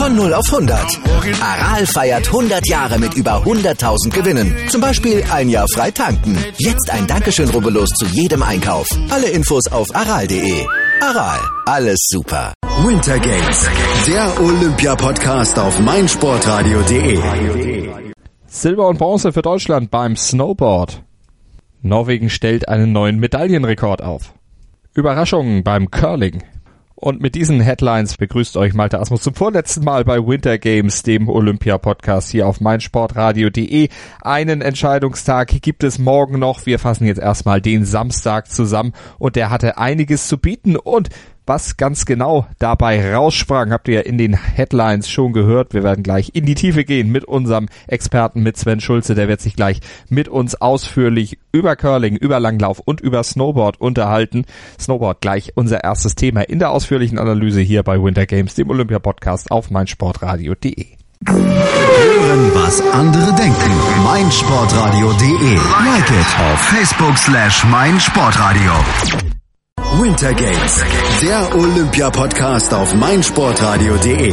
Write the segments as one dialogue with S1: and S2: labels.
S1: Von 0 auf 100. Aral feiert 100 Jahre mit über 100.000 Gewinnen. Zum Beispiel ein Jahr frei tanken. Jetzt ein Dankeschön, rubbellos zu jedem Einkauf. Alle Infos auf aral.de. Aral, alles super.
S2: Winter Games, der Olympia-Podcast auf meinsportradio.de.
S3: Silber und Bronze für Deutschland beim Snowboard. Norwegen stellt einen neuen Medaillenrekord auf. Überraschungen beim Curling. Und mit diesen Headlines begrüßt euch Malte Asmus zum vorletzten Mal bei Winter Games, dem Olympia-Podcast hier auf meinsportradio.de. Einen Entscheidungstag gibt es morgen noch. Wir fassen jetzt erstmal den Samstag zusammen und der hatte einiges zu bieten. Und was ganz genau dabei raussprang, habt ihr in den Headlines schon gehört. Wir werden gleich in die Tiefe gehen mit unserem Experten, mit Sven Schulze. Der wird sich gleich mit uns ausführlich über Curling, über Langlauf und über Snowboard unterhalten. Snowboard gleich unser erstes Thema in der ausführlichen Analyse hier bei Winter Games, dem Olympia-Podcast auf meinsportradio.de.
S2: Hören, was andere denken. meinsportradio.de. Like it auf Facebook/meinsportradio. Winter Games, der Olympia-Podcast auf meinsportradio.de.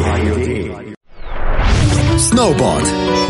S2: Snowboard.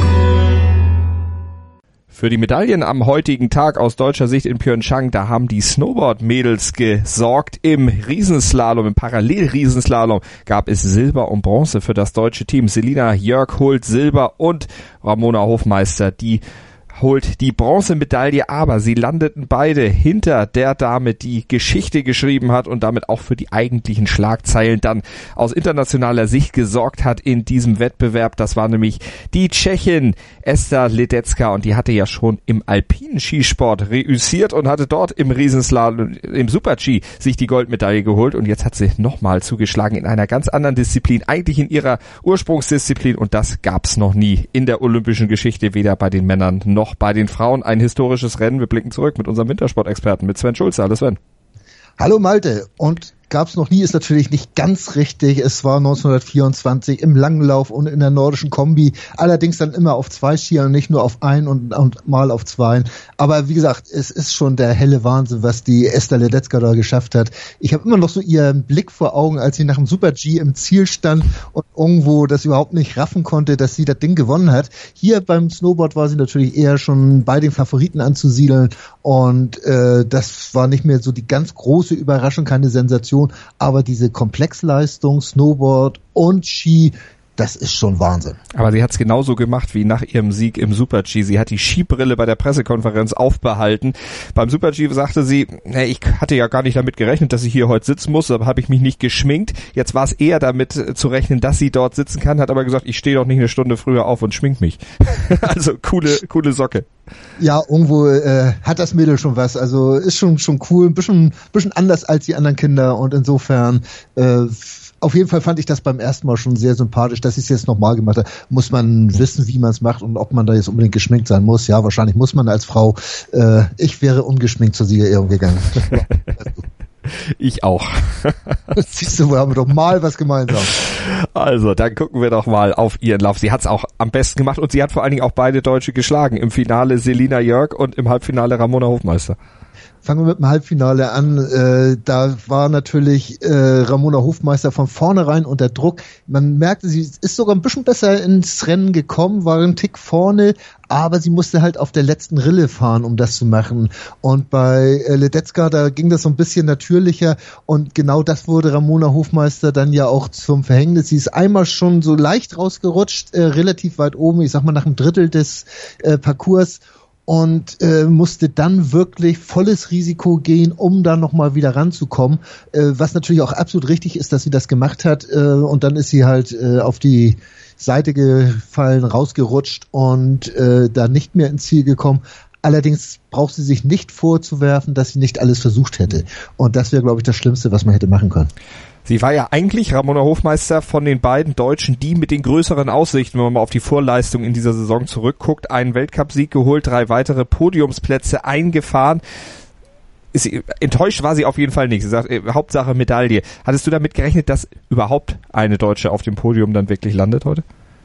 S3: Für die Medaillen am heutigen Tag aus deutscher Sicht in Pyeongchang, da haben die Snowboard-Mädels gesorgt. Im Riesenslalom, im Parallel-Riesenslalom gab es Silber und Bronze für das deutsche Team. Selina Jörg holt Silber und Ramona Hofmeister, die holt die Bronzemedaille, aber sie landeten beide hinter der Dame, die Geschichte geschrieben hat und damit auch für die eigentlichen Schlagzeilen dann aus internationaler Sicht gesorgt hat in diesem Wettbewerb. Das war nämlich die Tschechin Ester Ledecká und die hatte ja schon im alpinen Skisport reüssiert und hatte dort im Riesenslalom, im Super-G sich die Goldmedaille geholt und jetzt hat sie nochmal zugeschlagen in einer ganz anderen Disziplin, eigentlich in ihrer Ursprungsdisziplin und das gab's noch nie in der olympischen Geschichte, weder bei den Männern noch bei den Frauen. Ein historisches Rennen. Wir blicken zurück mit unserem Wintersportexperten, mit Sven Schulze. Hallo Sven.
S4: Hallo Malte. Und gab's noch nie ist natürlich nicht ganz richtig. Es war 1924 im Langlauf und in der nordischen Kombi. Allerdings dann immer auf 2 Skiern und nicht nur auf 1 und mal auf 2. Aber wie gesagt, es ist schon der helle Wahnsinn, was die Ester Ledecká da geschafft hat. Ich habe immer noch so ihren Blick vor Augen, als sie nach dem Super-G im Ziel stand und irgendwo das überhaupt nicht raffen konnte, dass sie das Ding gewonnen hat. Hier beim Snowboard war sie natürlich eher schon bei den Favoriten anzusiedeln und das war nicht mehr so die ganz große Überraschung, keine Sensation. Aber diese Komplexleistung, Snowboard und Ski, das ist schon Wahnsinn.
S3: Aber sie hat es genauso gemacht wie nach ihrem Sieg im Super-G. Sie hat die Skibrille bei der Pressekonferenz aufbehalten. Beim Super-G sagte sie, ich hatte ja gar nicht damit gerechnet, dass ich hier heute sitzen muss, aber habe ich mich nicht geschminkt. Jetzt war es eher damit zu rechnen, dass sie dort sitzen kann, hat aber gesagt, ich stehe doch nicht eine Stunde früher auf und schmink mich. Also coole Socke.
S4: Ja, irgendwo hat das Mädel schon was. Also ist schon cool, ein bisschen anders als die anderen Kinder und insofern auf jeden Fall fand ich das beim ersten Mal schon sehr sympathisch, dass ich es jetzt nochmal gemacht habe. Muss man wissen, wie man es macht und ob man da jetzt unbedingt geschminkt sein muss. Ja, wahrscheinlich muss man als Frau. Ich wäre ungeschminkt zur Siegerehrung gegangen.
S3: Ich auch.
S4: Siehst du, wir haben doch mal was gemeinsam.
S3: Also, dann gucken wir doch mal auf ihren Lauf. Sie hat es auch am besten gemacht und sie hat vor allen Dingen auch beide Deutsche geschlagen. Im Finale Selina Jörg und im Halbfinale Ramona Hofmeister.
S4: Fangen wir mit dem Halbfinale an. Da war natürlich Ramona Hofmeister von vornherein unter Druck. Man merkte, sie ist sogar ein bisschen besser ins Rennen gekommen, war ein Tick vorne, aber sie musste halt auf der letzten Rille fahren, um das zu machen. Und bei Ledecká, da ging das so ein bisschen natürlicher und genau das wurde Ramona Hofmeister dann ja auch zum Verhängnis. Sie ist einmal schon so leicht rausgerutscht, relativ weit oben, ich sag mal nach einem Drittel des Parcours. Und musste dann wirklich volles Risiko gehen, um da nochmal wieder ranzukommen. Was natürlich auch absolut richtig ist, dass sie das gemacht hat. Und dann ist sie halt auf die Seite gefallen, rausgerutscht und da nicht mehr ins Ziel gekommen. Allerdings braucht sie sich nicht vorzuwerfen, dass sie nicht alles versucht hätte. Und das wäre, glaube ich, das Schlimmste, was man hätte machen können.
S3: Sie war ja eigentlich, Ramona Hofmeister, von den beiden Deutschen die mit den größeren Aussichten, wenn man mal auf die Vorleistung in dieser Saison zurückguckt. Einen Weltcupsieg geholt, 3 weitere Podiumsplätze eingefahren. Enttäuscht war sie auf jeden Fall nicht. Sie sagt, Hauptsache Medaille. Hattest du damit gerechnet, dass überhaupt eine Deutsche auf dem Podium dann wirklich landet heute?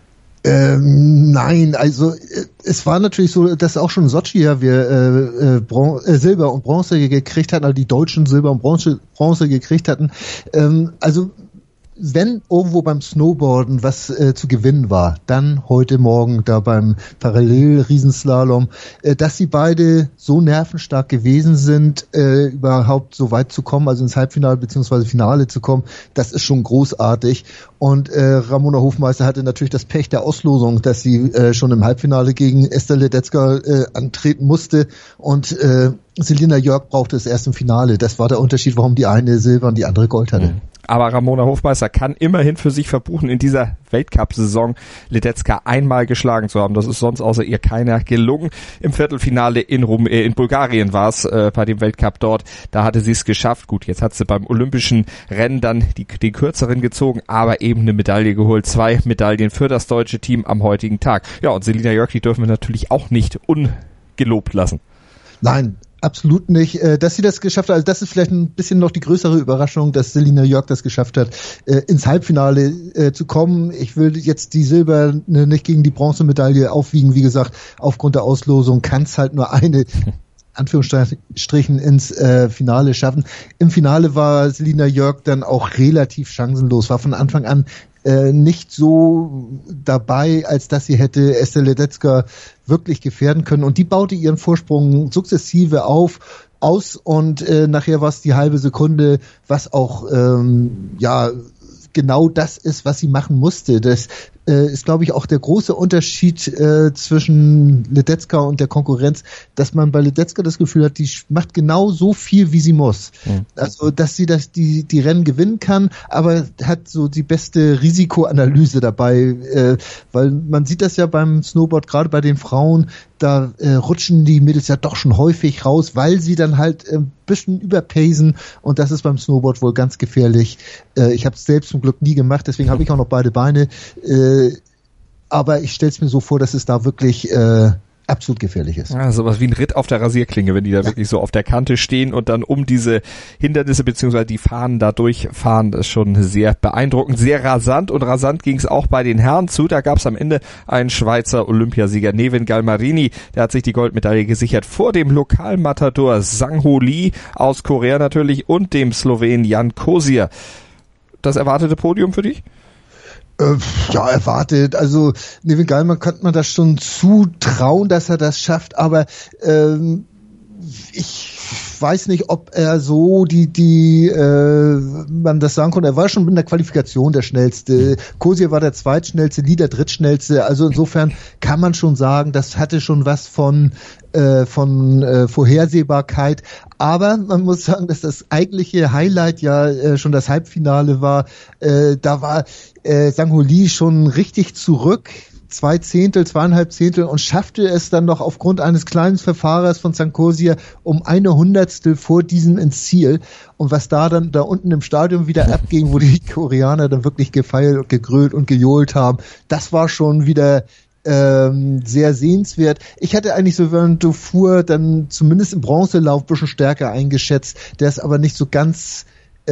S4: Nein, also es war natürlich so, dass auch schon Sochi ja wir Silber und Bronze gekriegt hatten, also die Deutschen Silber und Bronze gekriegt hatten. Also wenn irgendwo beim Snowboarden was zu gewinnen war, dann heute Morgen da beim Parallel-Riesenslalom, dass sie beide so nervenstark gewesen sind, überhaupt so weit zu kommen, also ins Halbfinale bzw. Finale zu kommen, das ist schon großartig. Und Ramona Hofmeister hatte natürlich das Pech der Auslosung, dass sie schon im Halbfinale gegen Esther Ledetzka antreten musste und Selina Jörg brauchte es erst im Finale. Das war der Unterschied, warum die eine Silber und die andere Gold hatte.
S3: Aber Ramona Hofmeister kann immerhin für sich verbuchen, in dieser Weltcup-Saison Ledetzka einmal geschlagen zu haben. Das ist sonst außer ihr keiner gelungen. Im Viertelfinale in Bulgarien war es bei dem Weltcup dort. Da hatte sie es geschafft. Gut, jetzt hat sie beim olympischen Rennen dann den kürzeren gezogen, aber eben eine Medaille geholt. 2 Medaillen für das deutsche Team am heutigen Tag. Ja, und Selina Jörg, die dürfen wir natürlich auch nicht ungelobt lassen.
S4: Nein, absolut nicht. Dass sie das geschafft hat, also das ist vielleicht ein bisschen noch die größere Überraschung, dass Selina Jörg das geschafft hat, ins Halbfinale zu kommen. Ich will jetzt die Silber nicht gegen die Bronzemedaille aufwiegen. Wie gesagt, aufgrund der Auslosung kann es halt nur eine Anführungsstrichen ins Finale schaffen. Im Finale war Selina Jörg dann auch relativ chancenlos, war von Anfang an nicht so dabei, als dass sie hätte Esther Ledetzka wirklich gefährden können. Und die baute ihren Vorsprung sukzessive aus und nachher war es die halbe Sekunde, was auch genau das ist, was sie machen musste. Das ist, glaube ich, auch der große Unterschied zwischen Ledetzka und der Konkurrenz, dass man bei Ledetzka das Gefühl hat, die macht genau so viel, wie sie muss. Mhm. Also, dass sie die Rennen gewinnen kann, aber hat so die beste Risikoanalyse dabei, weil man sieht das ja beim Snowboard, gerade bei den Frauen, da rutschen die Mädels ja doch schon häufig raus, weil sie dann halt ein bisschen überpacen und das ist beim Snowboard wohl ganz gefährlich. Ich habe es selbst zum Glück nie gemacht, deswegen habe ich auch noch beide Beine. Aber ich stelle es mir so vor, dass es da wirklich absolut gefährlich ist.
S3: Ja, sowas wie ein Ritt auf der Rasierklinge, wenn die da wirklich so auf der Kante stehen und dann um diese Hindernisse bzw. die Fahnen da durchfahren, das ist schon sehr beeindruckend, sehr rasant und rasant ging es auch bei den Herren zu. Da gab es am Ende einen Schweizer Olympiasieger, Nevin Galmarini, der hat sich die Goldmedaille gesichert vor dem Lokalmatador Sang-Ho Lee aus Korea natürlich und dem Slowenen Jan Kozier. Das erwartete Podium für dich?
S4: Ja, erwartet. Also Nevin Galman könnte man das schon zutrauen, dass er das schafft, aber ich weiß nicht, ob er so man das sagen konnte. Er war schon in der Qualifikation der schnellste. Kozier war der zweitschnellste, Lee der drittschnellste. Also insofern kann man schon sagen, das hatte schon was von Vorhersehbarkeit. Aber man muss sagen, dass das eigentliche Highlight ja schon das Halbfinale war. Da war Sang-Ho Lee schon richtig zurück. 2,5 Zehntel und schaffte es dann noch aufgrund eines kleinen Verfahrers von Sang Kozier um 1/100 vor diesem ins Ziel. Und was da unten im Stadion wieder abging, wo die Koreaner dann wirklich gefeiert und gegrölt und gejohlt haben, das war schon wieder sehr sehenswert. Ich hatte eigentlich Sylvain Dufour dann zumindest im Bronzelauf ein bisschen stärker eingeschätzt, der es aber nicht so ganz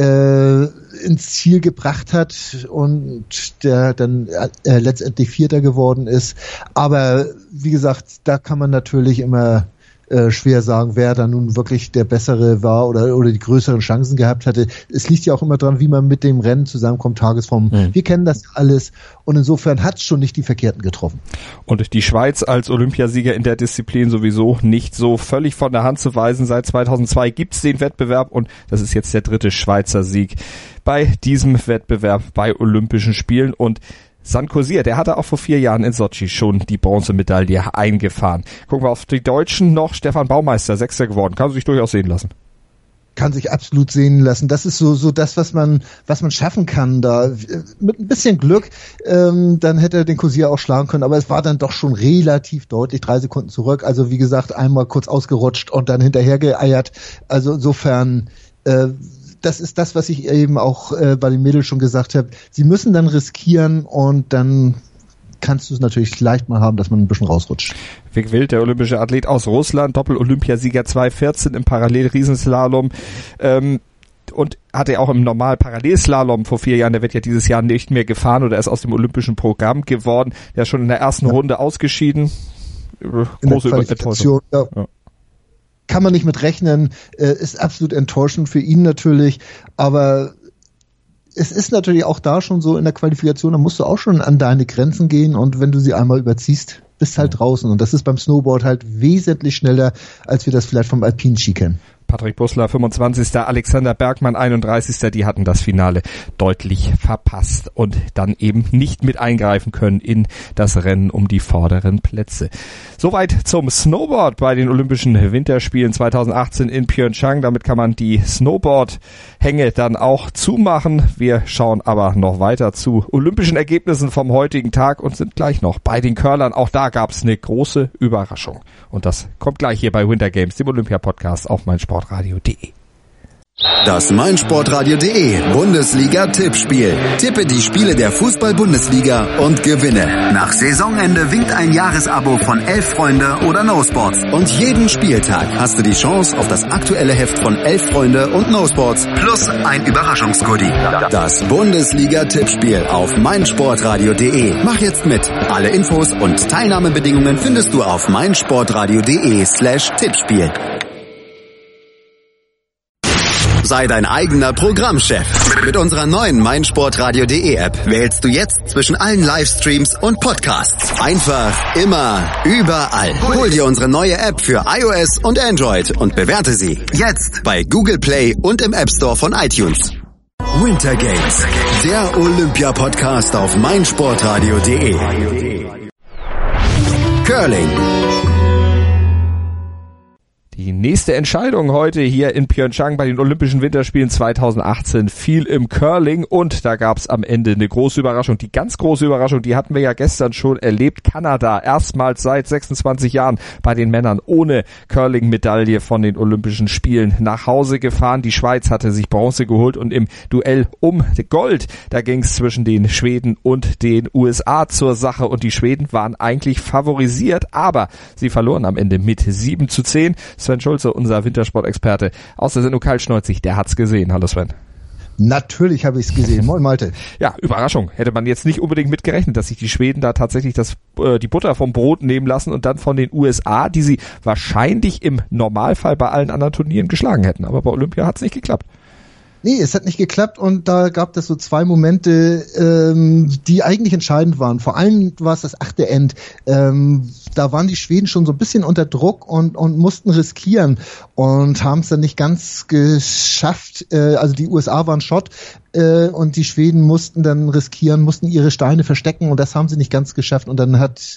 S4: ins Ziel gebracht hat und der dann letztendlich Vierter geworden ist. Aber wie gesagt, da kann man natürlich immer schwer sagen, wer da nun wirklich der Bessere war oder die größeren Chancen gehabt hatte. Es liegt ja auch immer dran, wie man mit dem Rennen zusammenkommt, Tagesform. Mhm. Wir kennen das alles und insofern hat es schon nicht die Verkehrten getroffen.
S3: Und die Schweiz als Olympiasieger in der Disziplin sowieso nicht so völlig von der Hand zu weisen. Seit 2002 gibt es den Wettbewerb und das ist jetzt der 3. Schweizer Sieg bei diesem Wettbewerb bei Olympischen Spielen und Jan Kozier, der hatte auch vor 4 Jahren in Sochi schon die Bronzemedaille eingefahren. Gucken wir auf die Deutschen noch. Stefan Baumeister, 6. geworden. Kann sich durchaus sehen lassen.
S4: Kann sich absolut sehen lassen. Das ist so das, was man schaffen kann da. Mit ein bisschen Glück, dann hätte er den Kozier auch schlagen können, aber es war dann doch schon relativ deutlich, 3 Sekunden zurück. Also wie gesagt, einmal kurz ausgerutscht und dann hinterher geeiert. Also insofern, das ist das, was ich eben auch bei den Mädels schon gesagt habe. Sie müssen dann riskieren und dann kannst du es natürlich leicht mal haben, dass man ein bisschen rausrutscht.
S3: Vic Wild, der olympische Athlet aus Russland, Doppel-Olympiasieger 2014 im Parallel-Riesenslalom und hatte auch im Normal-Parallelslalom vor 4 Jahren, der wird ja dieses Jahr nicht mehr gefahren oder ist aus dem olympischen Programm geworden. Der ist schon in der ersten Runde ausgeschieden.
S4: Große Enttäuschung. Ja. Kann man nicht mit rechnen, ist absolut enttäuschend für ihn natürlich, aber es ist natürlich auch da schon so in der Qualifikation, da musst du auch schon an deine Grenzen gehen und wenn du sie einmal überziehst, bist halt draußen. Und das ist beim Snowboard halt wesentlich schneller, als wir das vielleicht vom Alpin-Ski kennen.
S3: Patrick Bussler 25., Alexander Bergmann 31., die hatten das Finale deutlich verpasst und dann eben nicht mit eingreifen können in das Rennen um die vorderen Plätze. Soweit zum Snowboard bei den Olympischen Winterspielen 2018 in Pyeongchang. Damit kann man die Snowboard-Hänge dann auch zumachen. Wir schauen aber noch weiter zu olympischen Ergebnissen vom heutigen Tag und sind gleich noch bei den Curlern. Auch da gab es eine große Überraschung. Und das kommt gleich hier bei Winter Games, dem Olympia-Podcast auf meinsportradio.de.
S2: Das meinsportradio.de Bundesliga-Tippspiel. Tippe die Spiele der Fußball-Bundesliga und gewinne. Nach Saisonende winkt ein Jahresabo von 11 Freunde oder No Sports. Und jeden Spieltag hast du die Chance auf das aktuelle Heft von 11 Freunde und No Sports plus ein Überraschungsgoodie. Das Bundesliga-Tippspiel auf meinsportradio.de. Mach jetzt mit. Alle Infos und Teilnahmebedingungen findest du auf meinsportradio.de/Tippspiel. Sei dein eigener Programmchef. Mit unserer neuen meinsportradio.de App wählst du jetzt zwischen allen Livestreams und Podcasts. Einfach, immer, überall. Hol dir unsere neue App für iOS und Android und bewerte sie jetzt bei Google Play und im App Store von iTunes. Winter Games, der Olympia-Podcast auf meinsportradio.de. Curling.
S3: Die nächste Entscheidung heute hier in Pyeongchang bei den Olympischen Winterspielen 2018 fiel im Curling und da gab es am Ende eine große Überraschung. Die ganz große Überraschung, die hatten wir ja gestern schon erlebt. Kanada erstmals seit 26 Jahren bei den Männern ohne Curling-Medaille von den Olympischen Spielen nach Hause gefahren. Die Schweiz hatte sich Bronze geholt und im Duell um Gold, da ging es zwischen den Schweden und den USA zur Sache und die Schweden waren eigentlich favorisiert, aber sie verloren am Ende mit 7:10. Sven Schulze, unser Wintersport-Experte aus der Sendung Kaltschneuzig, der hat's gesehen. Hallo Sven.
S4: Natürlich habe ich es gesehen. Moin Malte.
S3: Ja, Überraschung. Hätte man jetzt nicht unbedingt mitgerechnet, dass sich die Schweden da tatsächlich die Butter vom Brot nehmen lassen und dann von den USA, die sie wahrscheinlich im Normalfall bei allen anderen Turnieren geschlagen hätten. Aber bei Olympia hat's nicht geklappt.
S4: Nee, es hat nicht geklappt und da gab es so zwei Momente, die eigentlich entscheidend waren. Vor allem war es das 8. End. Da waren die Schweden schon so ein bisschen unter Druck und mussten riskieren und haben es dann nicht ganz geschafft. Also die USA waren Schott und die Schweden mussten dann riskieren, mussten ihre Steine verstecken und das haben sie nicht ganz geschafft. Und dann hat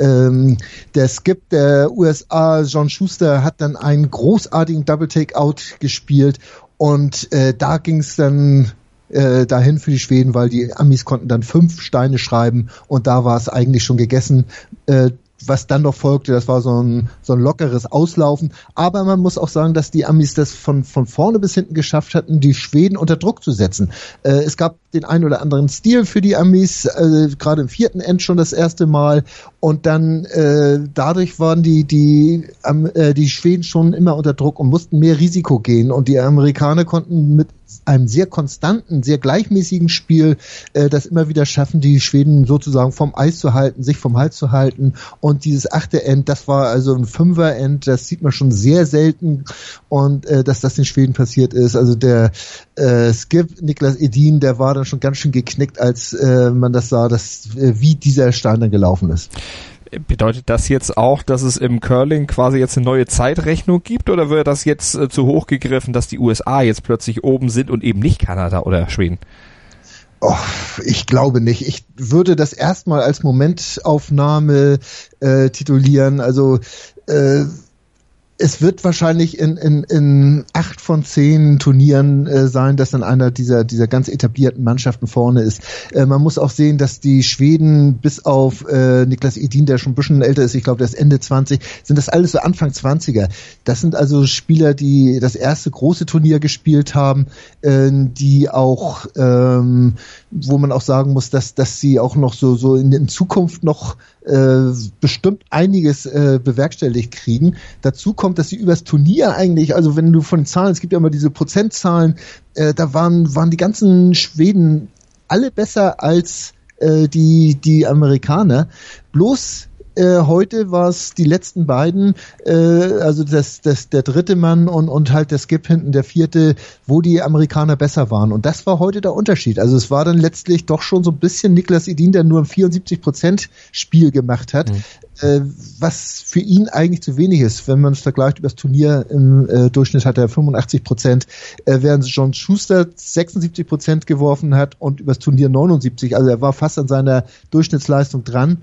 S4: der Skip der USA, John Schuster, hat dann einen großartigen Double-Take-Out gespielt. Und da ging es dann dahin für die Schweden, weil die Amis konnten dann 5 Steine schreiben und da war es eigentlich schon gegessen. Was dann noch folgte, das war so ein lockeres Auslaufen. Aber man muss auch sagen, dass die Amis das von vorne bis hinten geschafft hatten, die Schweden unter Druck zu setzen. Es gab den einen oder anderen Stil für die Amis, gerade im 4. End schon das erste Mal. Und dann dadurch waren die Schweden schon immer unter Druck und mussten mehr Risiko gehen. Und die Amerikaner konnten mit einem sehr konstanten, sehr gleichmäßigen Spiel das immer wieder schaffen, die Schweden sozusagen vom Eis zu halten, sich vom Hals zu halten. Und dieses 8. End, das war also ein 5er End, das sieht man schon sehr selten. Und dass das den Schweden passiert ist, also der Skip Niklas Edin, der war dann schon ganz schön geknickt, als man das sah, wie dieser Stein dann gelaufen ist.
S3: Bedeutet das jetzt auch, dass es im Curling quasi jetzt eine neue Zeitrechnung gibt oder wird das jetzt zu hoch gegriffen, dass die USA jetzt plötzlich oben sind und eben nicht Kanada oder Schweden?
S4: Oh, ich glaube nicht. Ich würde das erstmal als Momentaufnahme titulieren. Also es wird wahrscheinlich in 8 von 10 Turnieren sein, dass dann einer dieser ganz etablierten Mannschaften vorne ist. Man muss auch sehen, dass die Schweden bis auf Niklas Edin, der schon ein bisschen älter ist, ich glaube, der ist Ende 20, sind das alles so Anfang 20er. Das sind also Spieler, die das erste große Turnier gespielt haben, die auch, wo man auch sagen muss, dass sie auch noch so in Zukunft noch bestimmt einiges bewerkstelligt kriegen. Dazu kommt, dass sie übers Turnier eigentlich, also wenn du von den Zahlen, es gibt ja immer diese Prozentzahlen, da waren die ganzen Schweden alle besser als die Amerikaner. Bloß Heute war es die letzten beiden, also der dritte Mann und halt der Skip hinten, der vierte, wo die Amerikaner besser waren. Und das war heute der Unterschied. Also es war dann letztlich doch schon so ein bisschen Niklas Edin, der nur ein 74% Spiel gemacht hat, was für ihn eigentlich zu wenig ist. Wenn man es vergleicht über das Turnier, im Durchschnitt hat er 85%, während John Schuster 76% geworfen hat und übers Turnier 79%. Also er war fast an seiner Durchschnittsleistung dran.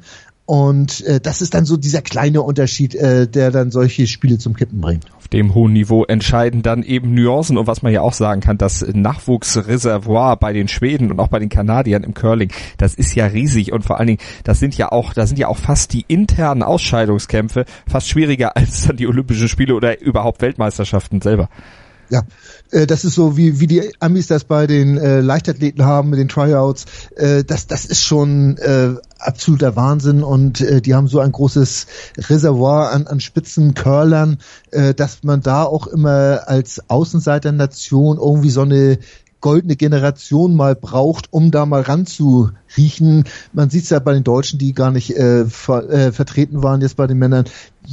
S4: Und das ist dann so dieser kleine Unterschied, der dann solche Spiele zum Kippen bringt.
S3: Auf dem hohen Niveau entscheiden dann eben Nuancen und was man ja auch sagen kann, das Nachwuchsreservoir bei den Schweden und auch bei den Kanadiern im Curling, das ist ja riesig und vor allen Dingen, da sind ja auch fast die internen Ausscheidungskämpfe fast schwieriger als dann die Olympischen Spiele oder überhaupt Weltmeisterschaften selber.
S4: Ja, das ist so wie die Amis das bei den Leichtathleten haben mit den Tryouts. Das ist schon absoluter Wahnsinn und die haben so ein großes Reservoir an Spitzencurlern, dass man da auch immer als Außenseiternation irgendwie so eine goldene Generation mal braucht, um da mal ranzuriechen. Man sieht es ja bei den Deutschen, die gar nicht vertreten waren, jetzt bei den Männern,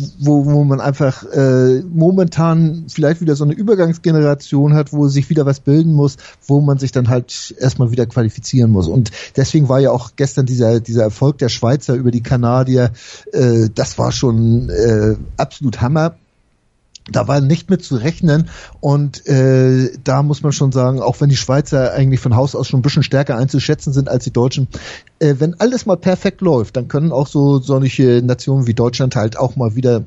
S4: wo man einfach momentan vielleicht wieder so eine Übergangsgeneration hat, wo sich wieder was bilden muss, wo man sich dann halt erstmal wieder qualifizieren muss. Und deswegen war ja auch gestern dieser Erfolg der Schweizer über die Kanadier, das war schon absolut Hammer. Da war nicht mit zu rechnen und da muss man schon sagen, auch wenn die Schweizer eigentlich von Haus aus schon ein bisschen stärker einzuschätzen sind als die Deutschen, wenn alles mal perfekt läuft, dann können auch so solche Nationen wie Deutschland halt auch mal wieder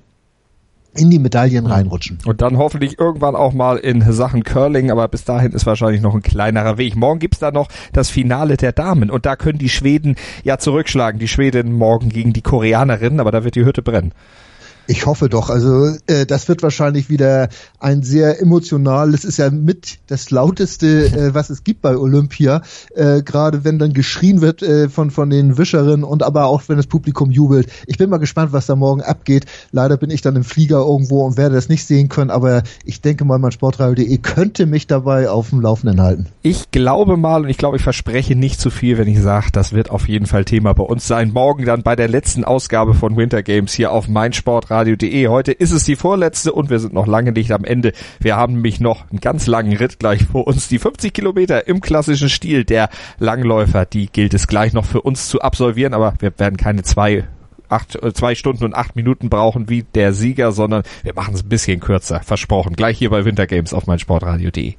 S4: in die Medaillen reinrutschen.
S3: Und dann hoffentlich irgendwann auch mal in Sachen Curling, aber bis dahin ist wahrscheinlich noch ein kleinerer Weg. Morgen gibt's da noch das Finale der Damen und da können die Schweden ja zurückschlagen. Die Schweden morgen gegen die Koreanerinnen, aber da wird die Hütte brennen.
S4: Ich hoffe doch. Also das wird wahrscheinlich wieder ein sehr emotionales, ist ja mit das lauteste, was es gibt bei Olympia. Gerade wenn dann geschrien wird von den Wischerinnen und aber auch wenn das Publikum jubelt. Ich bin mal gespannt, was da morgen abgeht. Leider bin ich dann im Flieger irgendwo und werde das nicht sehen können, aber ich denke mal, mein Sportradio.de könnte mich dabei auf dem Laufenden halten.
S3: Ich glaube mal und ich glaube, ich verspreche nicht zu viel, wenn ich sage, das wird auf jeden Fall Thema bei uns sein. Morgen dann bei der letzten Ausgabe von Winter Games hier auf meinsportradio.de. Heute ist es die vorletzte und wir sind noch lange nicht am Ende. Wir haben nämlich noch einen ganz langen Ritt gleich vor uns. Die 50 Kilometer im klassischen Stil der Langläufer, die gilt es gleich noch für uns zu absolvieren, aber wir werden keine 2 Stunden und 8 Minuten brauchen wie der Sieger, sondern wir machen es ein bisschen kürzer, versprochen. Gleich hier bei Winter Games auf meinsportradio.de.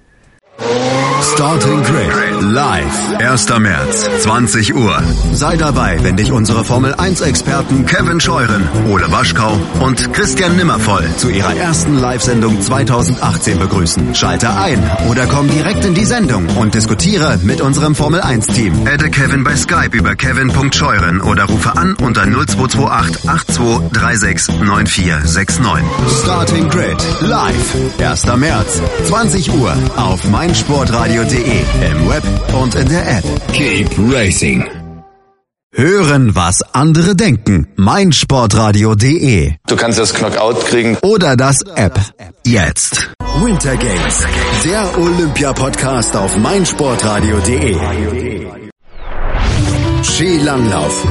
S2: Starting Grid live, 1. März, 20 Uhr. Sei dabei, wenn dich unsere Formel-1-Experten Kevin Scheuren, Ole Waschkau und Christian Nimmervoll zu ihrer ersten Live-Sendung 2018 begrüßen. Schalte ein oder komm direkt in die Sendung und diskutiere mit unserem Formel-1-Team. Adde Kevin bei Skype über kevin.scheuren oder rufe an unter 0228 8236 9469. Starting Grid live, 1. März, 20 Uhr auf meinsportradio.de, im Web und in der App. Keep racing. Hören, was andere denken. meinsportradio.de.
S5: Du kannst das Knockout kriegen.
S2: Oder das App. Jetzt. Winter Games. Der Olympia-Podcast auf meinsportradio.de. Skilanglauf.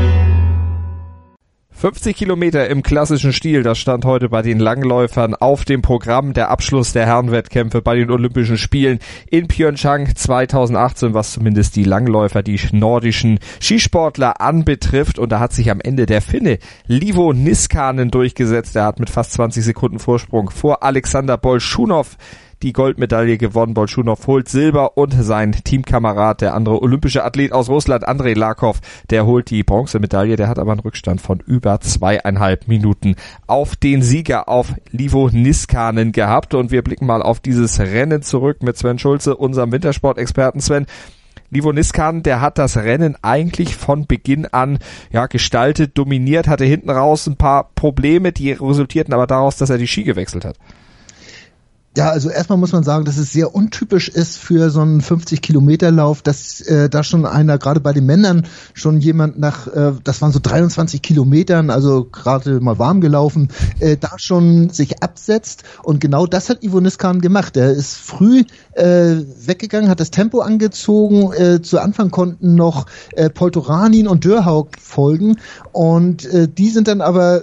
S3: 50 Kilometer im klassischen Stil, das stand heute bei den Langläufern auf dem Programm. Der Abschluss der Herrenwettkämpfe bei den Olympischen Spielen in Pyeongchang 2018, was zumindest die Langläufer, die nordischen Skisportler anbetrifft. Und da hat sich am Ende der Finne Liivo Niskanen durchgesetzt. Er hat mit fast 20 Sekunden Vorsprung vor Alexander Bolschunow die Goldmedaille gewonnen. Bolschunow holt Silber und sein Teamkamerad, der andere olympische Athlet aus Russland, Andrei Larkov, der holt die Bronzemedaille. Der hat aber einen Rückstand von über 2,5 Minuten auf den Sieger, auf Liivo Niskanen gehabt. Und wir blicken mal auf dieses Rennen zurück mit Sven Schulze, unserem Wintersportexperten. Sven, Liivo Niskanen, der hat das Rennen eigentlich von Beginn an gestaltet, dominiert, hatte hinten raus ein paar Probleme, die resultierten aber daraus, dass er die Ski gewechselt hat.
S4: Ja, also erstmal muss man sagen, dass es sehr untypisch ist für so einen 50-Kilometer-Lauf, dass da schon einer, gerade bei den Männern, schon jemand das waren so 23 Kilometern, also gerade mal warm gelaufen, da schon sich absetzt. Und genau das hat Ivo Niskan gemacht. Er ist früh weggegangen, hat das Tempo angezogen. Zu Anfang konnten noch Poltoranin und Dürhaug folgen. Und die sind dann aber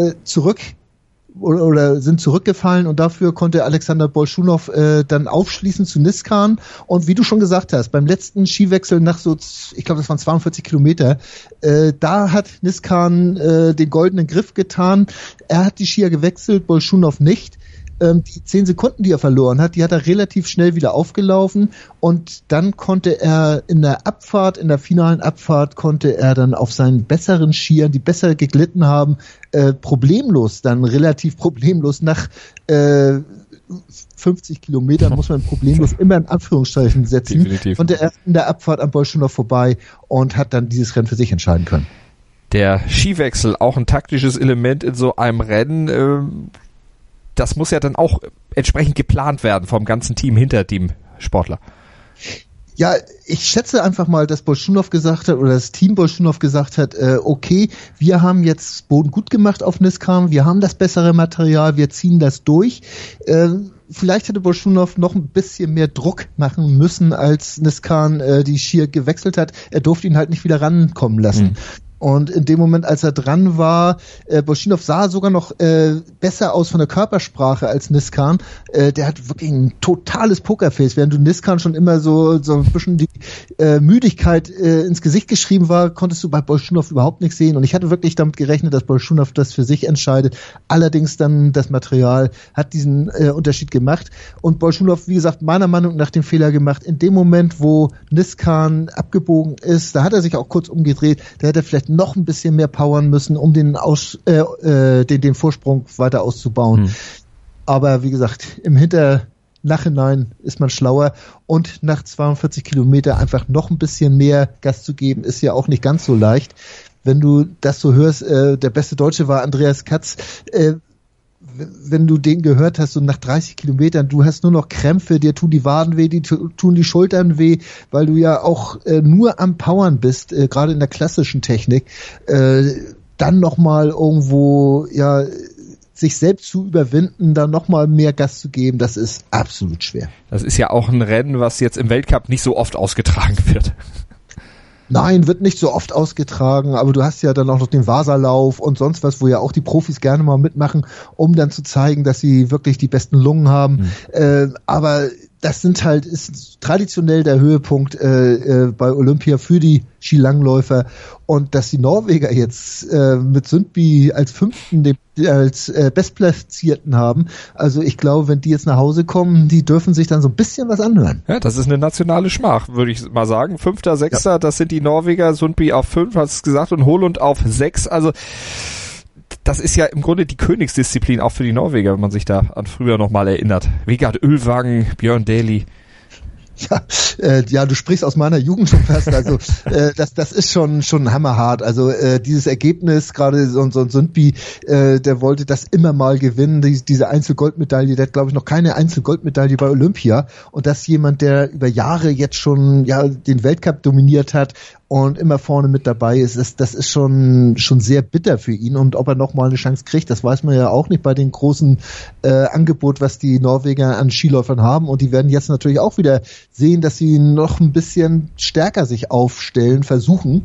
S4: sind zurückgefallen und dafür konnte Alexander Bolschunow dann aufschließen zu Niskan. Und wie du schon gesagt hast, beim letzten Skiwechsel nach ich glaube, das waren 42 Kilometer, da hat Niskan den goldenen Griff getan. Er hat die Skier gewechselt, Bolschunow nicht. Die 10 Sekunden, die er verloren hat, die hat er relativ schnell wieder aufgelaufen und dann konnte er in der finalen Abfahrt, konnte er dann auf seinen besseren Skiern, die besser geglitten haben, relativ problemlos nach 50 Kilometern, muss man problemlos immer in Anführungszeichen setzen,
S3: Definitiv.
S4: konnte er in der Abfahrt an Bolschunow vorbei und hat dann dieses Rennen für sich entscheiden können.
S3: Der Skiwechsel, auch ein taktisches Element in so einem Rennen, das muss ja dann auch entsprechend geplant werden vom ganzen Team hinter dem Sportler.
S4: Ja, ich schätze einfach mal, dass Bolschunow gesagt hat, oder das Team Bolschunow gesagt hat, okay, wir haben jetzt Boden gut gemacht auf Niskan, wir haben das bessere Material, wir ziehen das durch. Vielleicht hätte Bolschunow noch ein bisschen mehr Druck machen müssen, als Niskan die Skier gewechselt hat. Er durfte ihn halt nicht wieder rankommen lassen. Und in dem Moment, als er dran war, Bolschunow sah sogar noch besser aus von der Körpersprache als Niskan. Der hat wirklich ein totales Pokerface, während du Niskan schon immer so ein bisschen die Müdigkeit ins Gesicht geschrieben war, konntest du bei Bolschunow überhaupt nichts sehen. Und ich hatte wirklich damit gerechnet, dass Bolschunow das für sich entscheidet. Allerdings dann das Material hat diesen Unterschied gemacht. Und Bolschunow, wie gesagt, meiner Meinung nach den Fehler gemacht. In dem Moment, wo Niskan abgebogen ist, da hat er sich auch kurz umgedreht, da hätte er vielleicht noch ein bisschen mehr powern müssen, um den Vorsprung weiter auszubauen. Aber wie gesagt, im Nachhinein ist man schlauer und nach 42 Kilometer einfach noch ein bisschen mehr Gas zu geben, ist ja auch nicht ganz so leicht. Wenn du das so hörst, der beste Deutsche war Andreas Katz, wenn du den gehört hast, so nach 30 Kilometern, du hast nur noch Krämpfe, dir tun die Waden weh, tun die Schultern weh, weil du ja auch nur am Powern bist, gerade in der klassischen Technik, dann nochmal irgendwo, ja, sich selbst zu überwinden, dann nochmal mehr Gas zu geben, das ist absolut schwer.
S3: Das ist ja auch ein Rennen, was jetzt im Weltcup nicht so oft ausgetragen wird.
S4: Nein, wird nicht so oft ausgetragen, aber du hast ja dann auch noch den Wasalauf und sonst was, wo ja auch die Profis gerne mal mitmachen, um dann zu zeigen, dass sie wirklich die besten Lungen haben. Aber das ist traditionell der Höhepunkt bei Olympia für die Skilangläufer. Und dass die Norweger jetzt mit Sundby als Fünften als Bestplatzierten haben, also ich glaube, wenn die jetzt nach Hause kommen, die dürfen sich dann so ein bisschen was anhören.
S3: Ja, das ist eine nationale Schmach, würde ich mal sagen. 5., 6., ja. Das sind die Norweger, Sundby auf 5, hast du gesagt, und Holund auf 6, also das ist ja im Grunde die Königsdisziplin auch für die Norweger, wenn man sich da an früher nochmal erinnert. Vegard Ylvang, Björn Daly.
S4: Ja, du sprichst aus meiner Jugend schon fast, also das ist schon hammerhart, also dieses Ergebnis, gerade so ein Sundby, der wollte das immer mal gewinnen, diese Einzelgoldmedaille, der hat glaube ich noch keine Einzelgoldmedaille bei Olympia und das jemand, der über Jahre jetzt schon den Weltcup dominiert hat und immer vorne mit dabei ist, das ist schon sehr bitter für ihn und ob er nochmal eine Chance kriegt, das weiß man ja auch nicht bei dem großen Angebot, was die Norweger an Skiläufern haben und die werden jetzt natürlich auch wieder sehen, dass sie noch ein bisschen stärker sich aufstellen, versuchen.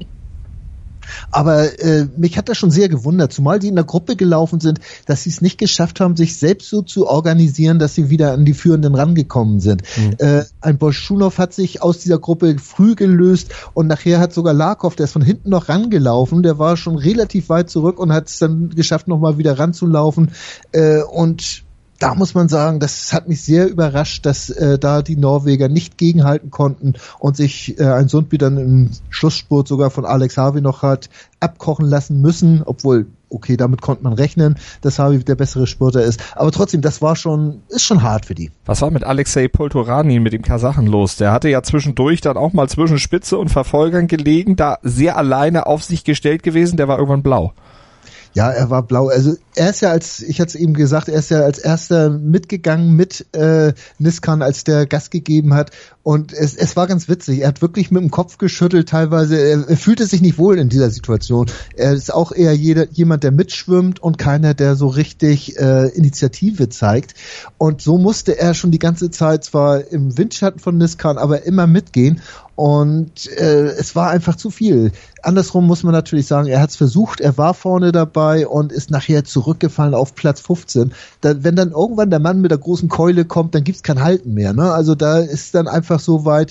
S4: Aber mich hat das schon sehr gewundert, zumal die in der Gruppe gelaufen sind, dass sie es nicht geschafft haben, sich selbst so zu organisieren, dass sie wieder an die Führenden rangekommen sind. Ein Bolschunow hat sich aus dieser Gruppe früh gelöst und nachher hat sogar Larkov, der ist von hinten noch rangelaufen, der war schon relativ weit zurück und hat es dann geschafft, nochmal wieder ranzulaufen und da muss man sagen, das hat mich sehr überrascht, dass da die Norweger nicht gegenhalten konnten und sich ein Sundby dann im Schlussspurt sogar von Alex Harvey noch hat abkochen lassen müssen, obwohl, okay, damit konnte man rechnen, dass Harvey der bessere Spurter ist. Aber trotzdem, ist schon hart für die.
S3: Was war mit Alexei Poltoranin, mit dem Kasachen los? Der hatte ja zwischendurch dann auch mal zwischen Spitze und Verfolgern gelegen, da sehr alleine auf sich gestellt gewesen, der war irgendwann blau.
S4: Ja, er war blau. Also er ist ja ich hatte es eben gesagt, er ist ja als erster mitgegangen mit Niskan, als der Gas gegeben hat. Und es war ganz witzig. Er hat wirklich mit dem Kopf geschüttelt teilweise. Er fühlte sich nicht wohl in dieser Situation. Er ist auch eher jemand, der mitschwimmt und keiner, der so richtig Initiative zeigt. Und so musste er schon die ganze Zeit zwar im Windschatten von Niskan, aber immer mitgehen. Und es war einfach zu viel. Andersrum muss man natürlich sagen, er hat es versucht, er war vorne dabei und ist nachher zurückgefallen auf Platz 15. Wenn dann irgendwann der Mann mit der großen Keule kommt, dann gibt's kein Halten mehr. Ne? Also da ist dann einfach so weit,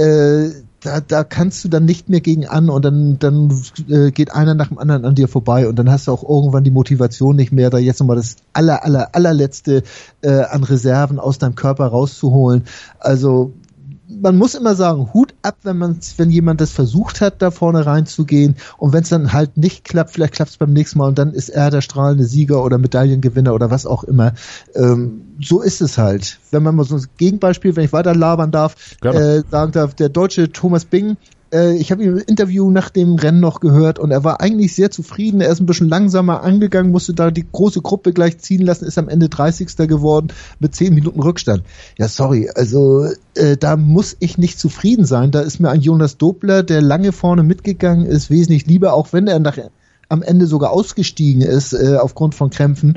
S4: da kannst du dann nicht mehr gegen an und dann geht einer nach dem anderen an dir vorbei und dann hast du auch irgendwann die Motivation nicht mehr, da jetzt nochmal das allerletzte an Reserven aus deinem Körper rauszuholen. Also man muss immer sagen, Hut ab, wenn jemand das versucht hat, da vorne reinzugehen und wenn es dann halt nicht klappt, vielleicht klappt es beim nächsten Mal und dann ist er der strahlende Sieger oder Medaillengewinner oder was auch immer. So ist es halt. Wenn man mal so ein Gegenbeispiel, wenn ich weiter labern darf, sagen darf, der deutsche Thomas Bing, ich habe ihn im Interview nach dem Rennen noch gehört und er war eigentlich sehr zufrieden. Er ist ein bisschen langsamer angegangen, musste da die große Gruppe gleich ziehen lassen, ist am Ende 30. geworden mit 10 Minuten Rückstand. Ja, sorry, also da muss ich nicht zufrieden sein. Da ist mir ein Jonas Dobler, der lange vorne mitgegangen ist, wesentlich lieber, auch wenn er am Ende sogar ausgestiegen ist aufgrund von Krämpfen.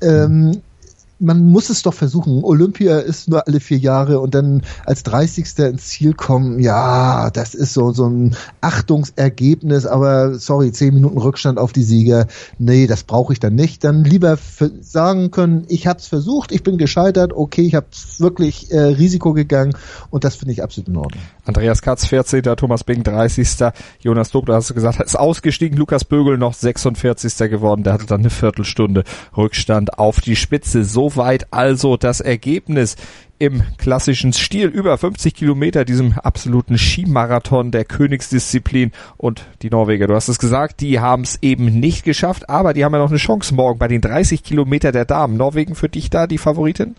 S4: Man muss es doch versuchen. Olympia ist nur alle 4 Jahre und dann als 30. ins Ziel kommen, ja, das ist so ein Achtungsergebnis, aber sorry, 10 Minuten Rückstand auf die Sieger, nee, das brauche ich dann nicht. Dann lieber sagen können, ich habe es versucht, ich bin gescheitert, okay, ich habe wirklich Risiko gegangen und das finde ich absolut in Ordnung.
S3: Andreas Katz, 14., Thomas Bing, 30., Jonas Dobler, hast du gesagt, ist ausgestiegen, Lukas Bögel noch 46. geworden, der hatte dann eine Viertelstunde Rückstand auf die Spitze. Soweit also das Ergebnis im klassischen Stil, über 50 Kilometer, diesem absoluten Skimarathon der Königsdisziplin. Und die Norweger, du hast es gesagt, die haben es eben nicht geschafft, aber die haben ja noch eine Chance morgen bei den 30 Kilometer der Damen. Norwegen für dich da die Favoritin?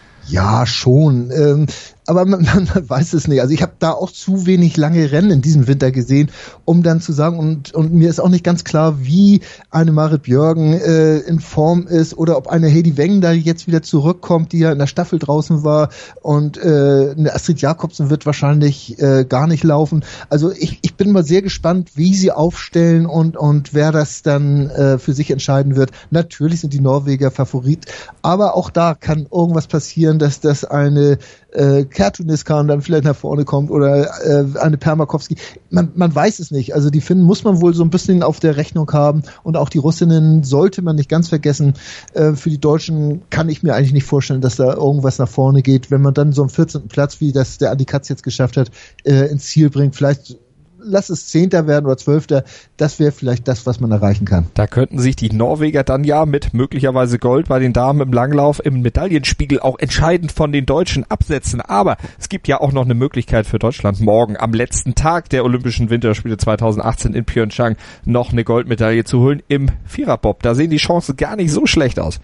S4: Ja, schon. Aber man weiß es nicht. Also ich habe da auch zu wenig lange Rennen in diesem Winter gesehen, um dann zu sagen, und mir ist auch nicht ganz klar, wie eine Marit Björgen in Form ist oder ob eine Heidi Weng da jetzt wieder zurückkommt, die ja in der Staffel draußen war, und eine Astrid Jakobsen wird wahrscheinlich gar nicht laufen. Also ich bin mal sehr gespannt, wie sie aufstellen und wer das dann für sich entscheiden wird. Natürlich sind die Norweger Favorit, aber auch da kann irgendwas passieren, dass das eine Kertuniskan dann vielleicht nach vorne kommt oder eine Permakowski. Man weiß es nicht. Also die Finnen muss man wohl so ein bisschen auf der Rechnung haben und auch die Russinnen sollte man nicht ganz vergessen. Für die Deutschen kann ich mir eigentlich nicht vorstellen, dass da irgendwas nach vorne geht. Wenn man dann so einen 14. Platz, wie das der Adi Katz jetzt geschafft hat, ins Ziel bringt, vielleicht lass es 10. werden oder 12. Das wäre vielleicht das, was man erreichen kann.
S3: Da könnten sich die Norweger dann ja mit möglicherweise Gold bei den Damen im Langlauf im Medaillenspiegel auch entscheidend von den Deutschen absetzen. Aber es gibt ja auch noch eine Möglichkeit für Deutschland, morgen am letzten Tag der Olympischen Winterspiele 2018 in Pyeongchang noch eine Goldmedaille zu holen im Viererbob. Da sehen die Chancen gar nicht so schlecht aus.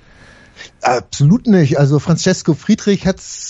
S4: Absolut nicht. Also Francesco Friedrich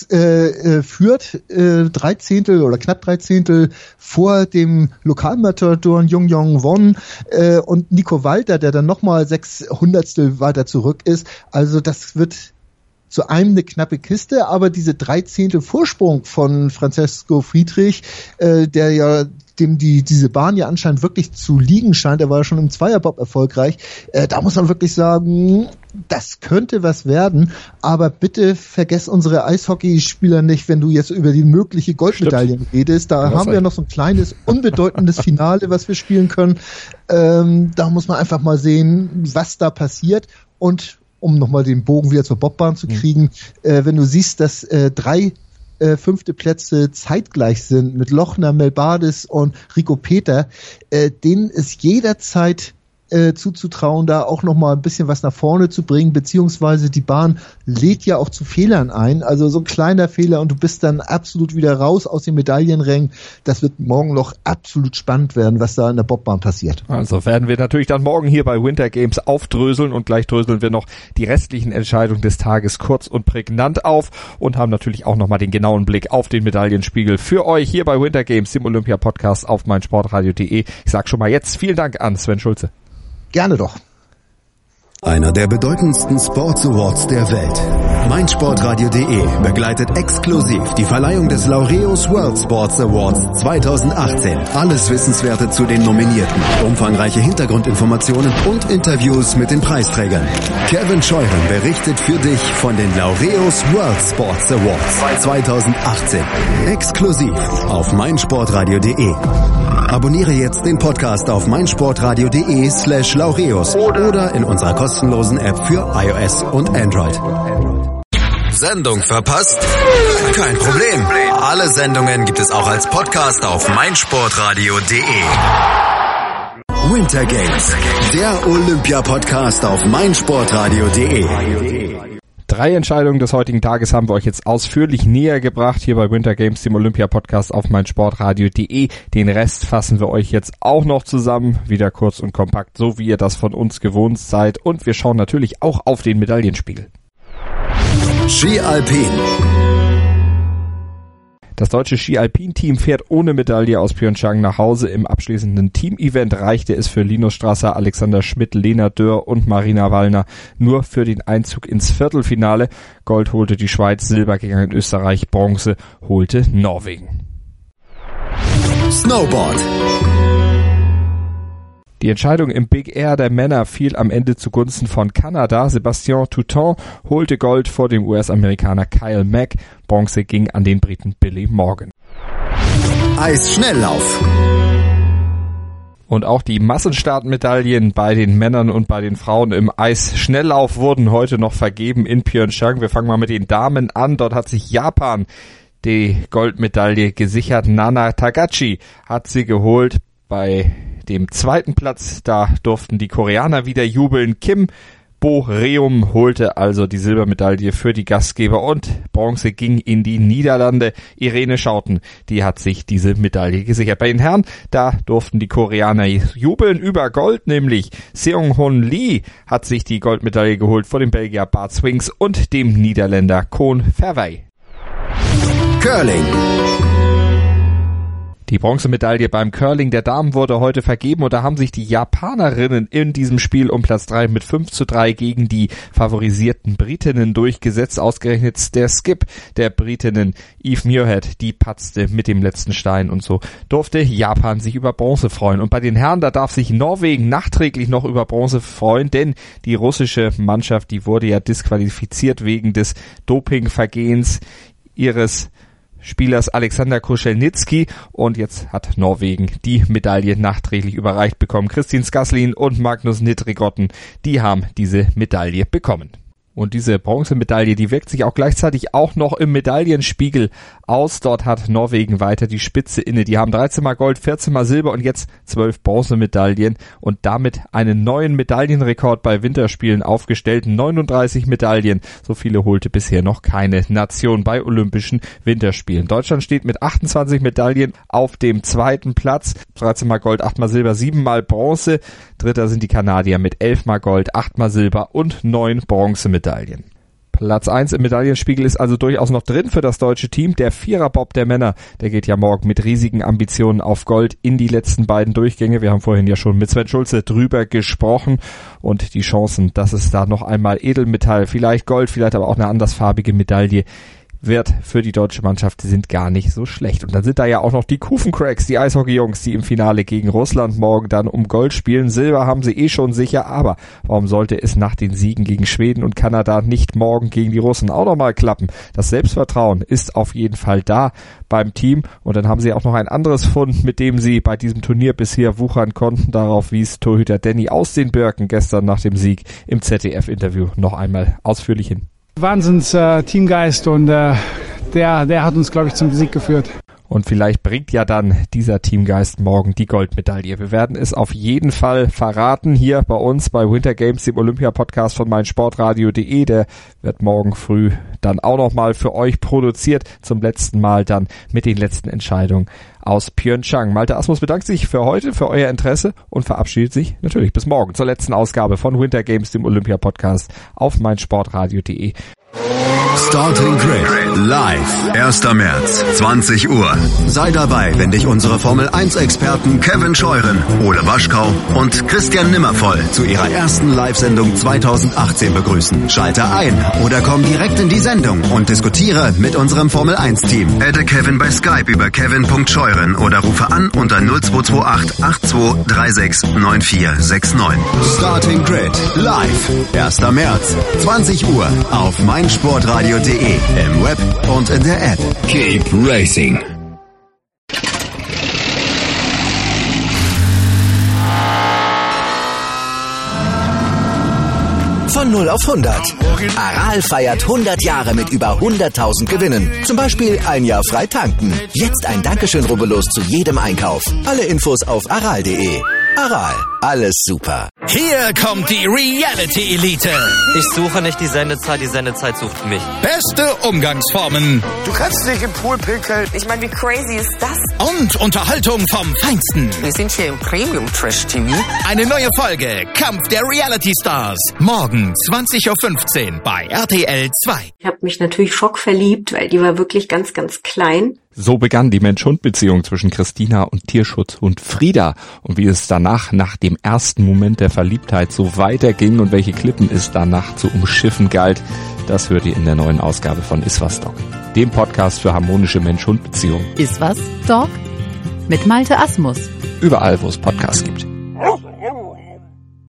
S4: führt 3 Zehntel oder knapp 3 Zehntel vor dem Lokalmatador Jung Yong Won und Nico Walter, der dann nochmal 6 Hundertstel weiter zurück ist. Also das wird zu einem eine knappe Kiste, aber diese 3 Zehntel Vorsprung von Francesco Friedrich, der ja dem diese Bahn ja anscheinend wirklich zu liegen scheint, er war ja schon im Zweierbob erfolgreich, da muss man wirklich sagen, das könnte was werden, aber bitte vergess unsere Eishockeyspieler nicht, wenn du jetzt über die mögliche Goldmedaillen redest. Da haben wir noch so ein kleines, unbedeutendes Finale, was wir spielen können. Da muss man einfach mal sehen, was da passiert. Und um nochmal den Bogen wieder zur Bobbahn zu kriegen, wenn du siehst, dass 3 5. Plätze zeitgleich sind mit Lochner, Melbades und Rico Peter, denen ist jederzeit zuzutrauen, da auch noch mal ein bisschen was nach vorne zu bringen, beziehungsweise die Bahn lädt ja auch zu Fehlern ein, also so ein kleiner Fehler und du bist dann absolut wieder raus aus den Medaillenrängen. Das wird morgen noch absolut spannend werden, was da in der Bobbahn passiert.
S3: Also werden wir natürlich dann morgen hier bei Winter Games aufdröseln und gleich dröseln wir noch die restlichen Entscheidungen des Tages kurz und prägnant auf und haben natürlich auch noch mal den genauen Blick auf den Medaillenspiegel für euch hier bei Winter Games, dem Olympia-Podcast auf meinsportradio.de. Ich sag schon mal jetzt vielen Dank an Sven Schulze.
S4: Gerne doch.
S2: Einer der bedeutendsten Sports Awards der Welt. meinsportradio.de begleitet exklusiv die Verleihung des Laureus World Sports Awards 2018. Alles Wissenswerte zu den Nominierten, umfangreiche Hintergrundinformationen und Interviews mit den Preisträgern. Kevin Scheuren berichtet für dich von den Laureus World Sports Awards 2018. Exklusiv auf meinsportradio.de. Abonniere jetzt den Podcast auf meinsportradio.de/Laureus oder in unserer kostenlosen App für iOS und Android.
S5: Sendung verpasst? Kein Problem. Alle Sendungen gibt es auch als Podcast auf meinsportradio.de.
S2: Winter Games, der Olympia-Podcast auf meinsportradio.de.
S3: 3 Entscheidungen des heutigen Tages haben wir euch jetzt ausführlich näher gebracht, hier bei Winter Games, dem Olympia-Podcast auf meinsportradio.de. Den Rest fassen wir euch jetzt auch noch zusammen, wieder kurz und kompakt, so wie ihr das von uns gewohnt seid. Und wir schauen natürlich auch auf den Medaillenspiegel.
S2: Ski Alpin.
S3: Das deutsche Ski-Alpin-Team fährt ohne Medaille aus Pyeongchang nach Hause. Im abschließenden Team-Event reichte es für Linus Strasser, Alexander Schmidt, Lena Dürr und Marina Wallner nur für den Einzug ins Viertelfinale. Gold holte die Schweiz, Silber ging an Österreich, Bronze holte Norwegen.
S2: Snowboard.
S3: Die Entscheidung im Big Air der Männer fiel am Ende zugunsten von Kanada. Sébastien Touton holte Gold vor dem US-Amerikaner Kyle Mack. Bronze ging an den Briten Billy Morgan.
S2: Eisschnelllauf.
S3: Und auch die Massenstartmedaillen bei den Männern und bei den Frauen im Eisschnelllauf wurden heute noch vergeben in Pyeongchang. Wir fangen mal mit den Damen an. Dort hat sich Japan die Goldmedaille gesichert. Nana Tagachi hat sie geholt. Bei dem zweiten Platz, da durften die Koreaner wieder jubeln. Kim Bo-reum holte also die Silbermedaille für die Gastgeber und Bronze ging in die Niederlande. Irene Schouten, die hat sich diese Medaille gesichert. Bei den Herren, da durften die Koreaner jubeln über Gold, nämlich Seung-Hoon Lee hat sich die Goldmedaille geholt vor dem Belgier Bart Swings und dem Niederländer Koen Verwey.
S2: Curling.
S3: Die Bronzemedaille beim Curling der Damen wurde heute vergeben und da haben sich die Japanerinnen in diesem Spiel um Platz 3 mit 5:3 gegen die favorisierten Britinnen durchgesetzt. Ausgerechnet der Skip der Britinnen Eve Muirhead, die patzte mit dem letzten Stein und so durfte Japan sich über Bronze freuen. Und bei den Herren, da darf sich Norwegen nachträglich noch über Bronze freuen, denn die russische Mannschaft, die wurde ja disqualifiziert wegen des Dopingvergehens ihres Spielers Alexander Kruschelnitski und jetzt hat Norwegen die Medaille nachträglich überreicht bekommen. Kristin Skaslin und Magnus Nitrigotten, die haben diese Medaille bekommen. Und diese Bronzemedaille, die wirkt sich auch gleichzeitig auch noch im Medaillenspiegel aus. Dort hat Norwegen weiter die Spitze inne. Die haben 13 mal Gold, 14 mal Silber und jetzt 12 Bronzemedaillen und damit einen neuen Medaillenrekord bei Winterspielen aufgestellt. 39 Medaillen. So viele holte bisher noch keine Nation bei Olympischen Winterspielen. Deutschland steht mit 28 Medaillen auf dem zweiten Platz. 13 mal Gold, 8 mal Silber, 7 mal Bronze. Dritter sind die Kanadier mit 11 mal Gold, 8 mal Silber und 9 Bronzemedaillen. Platz 1 im Medaillenspiegel ist also durchaus noch drin für das deutsche Team. Der Viererbob der Männer, der geht ja morgen mit riesigen Ambitionen auf Gold in die letzten beiden Durchgänge. Wir haben vorhin ja schon mit Sven Schulze drüber gesprochen und die Chancen, dass es da noch einmal Edelmetall, vielleicht Gold, vielleicht aber auch eine andersfarbige Medaille wird für die deutsche Mannschaft, sind gar nicht so schlecht. Und dann sind da ja auch noch die Kufencracks, die Eishockey-Jungs, die im Finale gegen Russland morgen dann um Gold spielen. Silber haben sie schon sicher, aber warum sollte es nach den Siegen gegen Schweden und Kanada nicht morgen gegen die Russen auch nochmal klappen? Das Selbstvertrauen ist auf jeden Fall da beim Team und dann haben sie auch noch ein anderes Fund, mit dem sie bei diesem Turnier bisher wuchern konnten. Darauf wies Torhüter Danny aus den Birken gestern nach dem Sieg im ZDF-Interview noch einmal ausführlich hin.
S6: Wahnsinns Teamgeist und der hat uns, glaube ich, zum Sieg geführt.
S3: Und vielleicht bringt ja dann dieser Teamgeist morgen die Goldmedaille. Wir werden es auf jeden Fall verraten hier bei uns bei Winter Games, dem Olympia-Podcast von meinsportradio.de. Der wird morgen früh dann auch nochmal für euch produziert. Zum letzten Mal dann mit den letzten Entscheidungen aus Pyeongchang. Malte Asmus bedankt sich für heute, für euer Interesse und verabschiedet sich natürlich bis morgen zur letzten Ausgabe von Winter Games, dem Olympia-Podcast auf meinsportradio.de.
S2: Starting Grid live, 1. März, 20 Uhr. Sei dabei, wenn dich unsere Formel-1-Experten Kevin Scheuren, Ole Waschkau und Christian Nimmervoll zu ihrer ersten Live-Sendung 2018 begrüßen. Schalte ein oder komm direkt in die Sendung und diskutiere mit unserem Formel-1-Team. Adde Kevin bei Skype über kevin.scheuren oder rufe an unter 0228 8236 9469. Starting Grid live, 1. März, 20 Uhr auf meinsportradio.de, im Web und in der App.
S5: Keep racing.
S1: Von 0 auf 100. Aral feiert 100 Jahre mit über 100.000 Gewinnen. Zum Beispiel ein Jahr frei tanken. Jetzt ein Dankeschön, rubbellos zu jedem Einkauf. Alle Infos auf aral.de. Aral, alles super.
S7: Hier kommt die Reality-Elite.
S8: Ich suche nicht die Sendezeit sucht mich.
S7: Beste Umgangsformen.
S9: Du kannst nicht im Pool pinkeln.
S10: Ich meine, wie crazy ist das?
S7: Und Unterhaltung vom Feinsten.
S10: Wir sind hier im Premium-Trash-TV.
S7: Eine neue Folge Kampf der Reality-Stars. Morgen 20.15 Uhr bei RTL 2.
S11: Ich habe mich natürlich schockverliebt, weil die war wirklich ganz, ganz klein.
S3: So begann die Mensch-Hund-Beziehung zwischen Christina und Tierschutzhund Frieda. Und wie es danach, nach dem ersten Moment der Verliebtheit, so weiterging und welche Klippen es danach zu umschiffen galt, das hört ihr in der neuen Ausgabe von Iswas Dog, dem Podcast für harmonische Mensch-Hund-Beziehungen.
S12: Iswas Dog mit Malte Asmus.
S3: Überall, wo es Podcasts gibt.